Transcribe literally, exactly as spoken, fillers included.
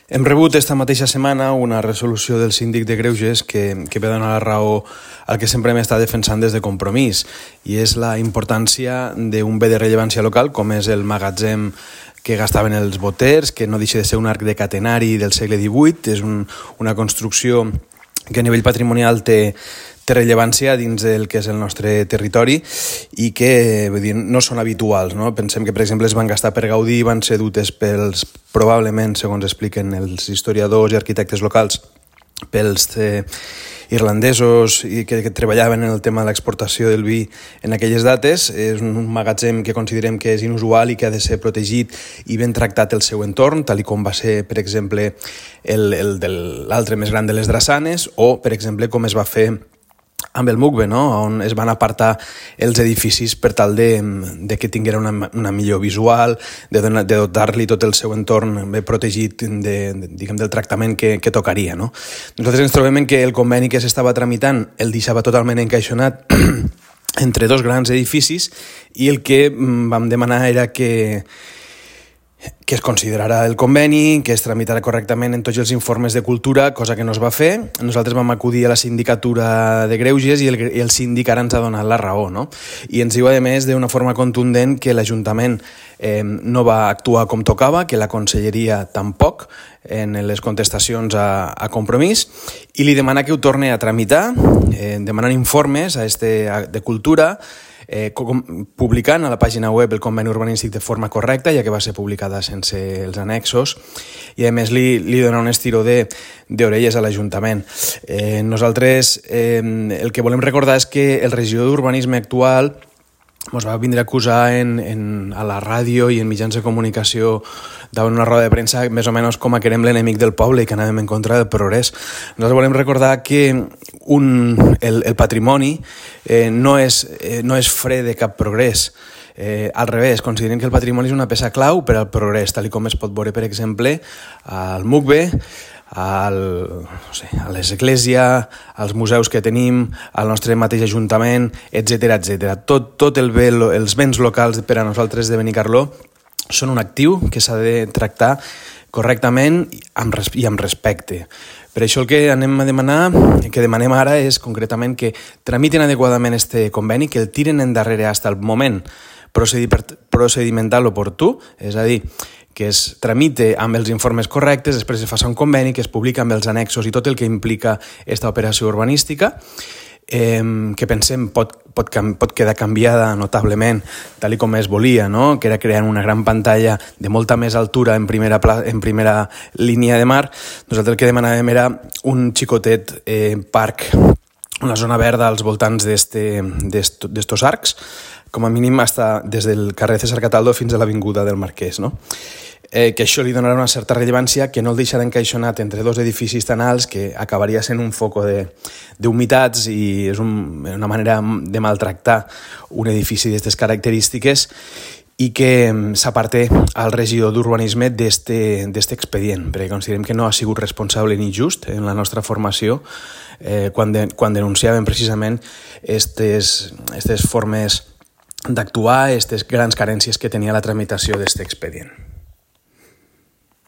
Hem rebut esta mateixa setmana una resolució del síndic de Greuges que, que ve donar la raó al que sempre m'està defensant des de Compromís, i és la importància d'un bé de rellevància local com és el magatzem que gastaven els boters, que no deixa de ser un arc de catenari del segle divuit, és un, una construcció que a nivell patrimonial té, té rellevància dins del que és el nostre territori i que vull dir, no són habituals. No? Pensem que, per exemple, es van gastar per Gaudí i van ser dutes pels, probablement, segons expliquen els historiadors i arquitectes locals, pels eh, irlandesos i que, que treballaven en el tema de l'exportació del vi en aquelles dates. És un magatzem que considerem que és inusual i que ha de ser protegit i ben tractat el seu entorn, tal i com va ser, per exemple, el, el de l'altre més gran de les Drassanes, o, per exemple, com es va fer amb el Mugbe, no? On es van apartar els edificis per tal de, de que tinguera una, una millor visual, de, donar, de dotar-li tot el seu entorn bé protegit de, de, diguem, del tractament que, que tocaria. No? Nosaltres ens trobem en que el conveni que s'estava tramitant el deixava totalment encaixonat entre dos grans edificis, i el que vam demanar era que que es considerarà el conveni, que es tramitarà correctament en tots els informes de cultura, cosa que no es va fer. Nosaltres vam acudir a la sindicatura de Greuges i el, i el síndic ara ens ha donat la raó, no? I ens diu, a més, d'una forma contundent que l'Ajuntament eh, no va actuar com tocava, que la Conselleria tampoc, en les contestacions a, a Compromís, i li demana que ho torni a tramitar, eh, demanant informes a este, a, de cultura, Eh, com, publicant a la pàgina web el conveni urbanístic de forma correcta, ja que va ser publicada sense els annexos, i a més li, li dona un estiró d'orelles a l'Ajuntament. Eh, nosaltres eh, el que volem recordar és que el regidor d'Urbanisme actual ens va vindre a acusar en, en, a la ràdio i en mitjans de comunicació davant una roda de premsa més o menys com a que érem l'enemic del poble i que anàvem en contra del progrés. Nosaltres volem recordar que un, el, el patrimoni eh, no, és, eh, no és fre de cap progrés. Eh, al revés, considerem que el patrimoni és una peça clau per al progrés, tal com es pot veure, per exemple, al Mugbe, al, no sé, a l'església, als museus que tenim, al nostre mateix ajuntament, etcètera, etcètera. Tot, tot el bé, els béns locals per a nosaltres de Benicarló són un actiu que s'ha de tractar correctament i amb respecte. Per això el que anem a demanar, que demanem ara, és concretament que tramiten adequadament este conveni, que el tiren endarrere fins al moment procedimental oportú, és a dir, que es tramite amb els informes correctes, després es faci un conveni, que es publica amb els annexos i tot el que implica aquesta operació urbanística, eh, que pensem pot, pot, pot quedar canviada notablement, tal com es volia, no? Que era crear una gran pantalla de molta més altura en primera, pla, en primera línia de mar. Nosaltres el que demanàvem era un xicotet eh, parc, una zona verda als voltants d'estos arcs, com a mínim hasta des del carrer César Cataldo fins a l'avinguda del Marquès, no? Eh, que això li donarà una certa rellevància, que no el deixarà encaixonat entre dos edificis tan alts, que acabaria sent un foco d'humitats i és un, una manera de maltractar un edifici d'aquestes característiques, i que s'aparte al regidor d'Urbanisme d'aquest expedient, perquè considerem que no ha sigut responsable ni just en la nostra formació eh, quan, de, quan denunciàvem precisament aquestes formes d'actuar, aquestes grans carències que tenia la tramitació d'aquest expedient.